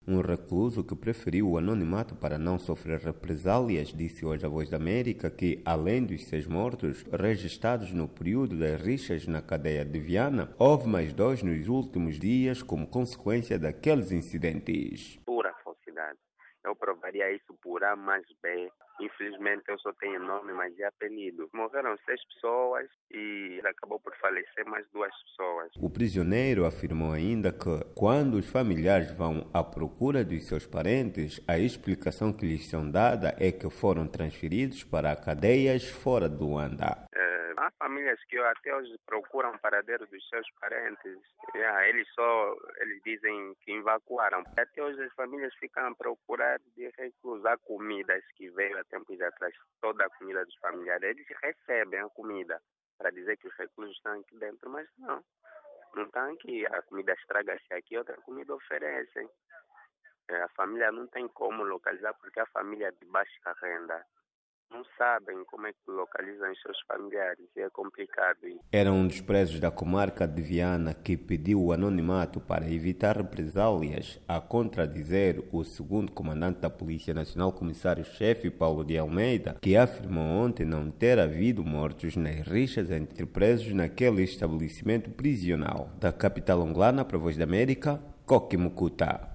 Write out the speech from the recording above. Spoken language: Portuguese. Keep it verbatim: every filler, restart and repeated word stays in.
Um recluso que preferiu o anonimato para não sofrer represálias disse hoje à Voz da América que, além dos seis mortos registrados no período das rixas na cadeia de Viana, houve mais dois nos últimos dias como consequência daqueles incidentes. Pura falsidade. Eu provaria isso por A mais B. Infelizmente eu só tenho nome, mas é apelido. Morreram seis pessoas e acabou por falecer mais duas pessoas. O prisioneiro afirmou ainda que, quando os familiares vão à procura dos seus parentes, a explicação que lhes são dada é que foram transferidos para cadeias fora do Luanda. Há famílias que até hoje procuram o paradeiro dos seus parentes. Yeah, eles só eles dizem que evacuaram. Até hoje as famílias ficam a procurar de recusar comidas que veio há tempos atrás. Toda a comida dos familiares. Eles recebem a comida para dizer que os reclusos estão aqui dentro, mas não. Não estão aqui. A comida estraga-se aqui, outra comida oferecem. A família não tem como localizar porque a família é de baixa renda. Não sabem como é que localizam os seus familiares e é complicado. Era um dos presos da comarca de Viana que pediu o anonimato para evitar represálias, a contradizer o segundo comandante da Polícia Nacional, comissário-chefe Paulo de Almeida, que afirmou ontem não ter havido mortos nas rixas entre presos naquele estabelecimento prisional. Da capital angolana para a Voz da América, Coque Mucuta.